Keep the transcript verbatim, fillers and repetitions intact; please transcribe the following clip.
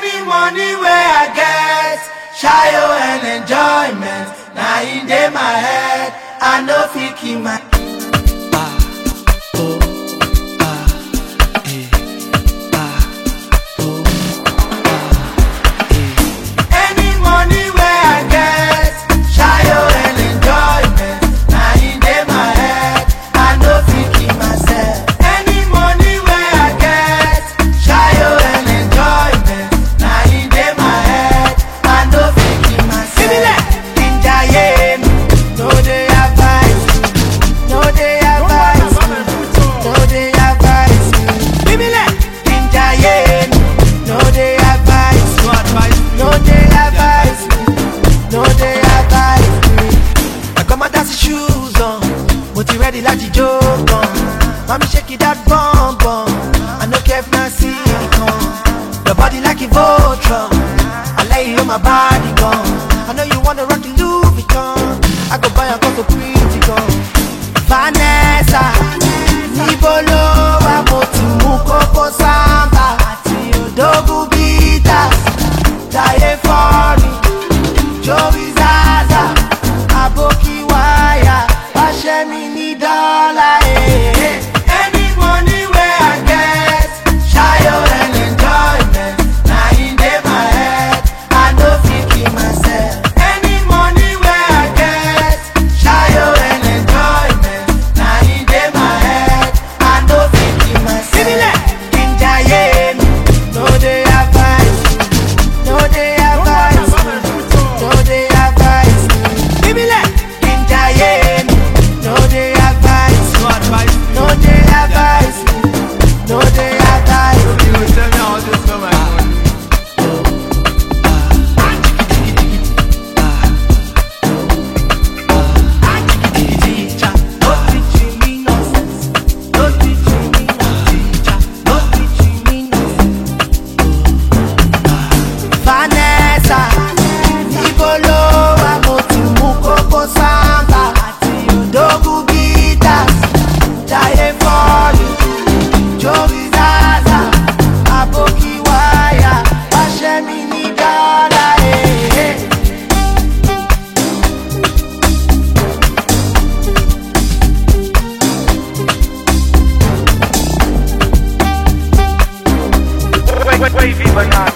Any money where I get, shayo and enjoyment. Now in day my head, I know fi keep my. Ready like the joke on. Mommy shake it that bum bum. I no care if not silicone. Your body like a Voltron. I lay you on my body gone. I know you wanna rock the Louis Vuitton. I go buy a couple pretty gun. Vanessa, Nibolo, Wamotu, Mukoko Samba, Dogu Bitas, Daye Fori, Joey Zaza, Aboki Waya, Ashemini dollar, eh. Any money where I get, shayo and enjoyment. Now in day my head, I know fi keep myself. Any money where I get, shayo and enjoyment. Now in day my head, I know fi keep myself. Give me that, Kinjaye, no they advise, no they advise, no they advise. Give me that, Kinjaye, no they advise, no advice, no they advise, no they advise. You will tell me how this for my money. Teacher, no teaching me nonsense. No teaching me nonsense. Teacher, no teaching me nonsense. Vanessa, Nibolo, Wamotu, Mukoko Samba, Dogu Bitas, Daye Fori, Joey Zaza, Aboki Waya, Ashemini dollar, eh. Wait, wait, wavy banana.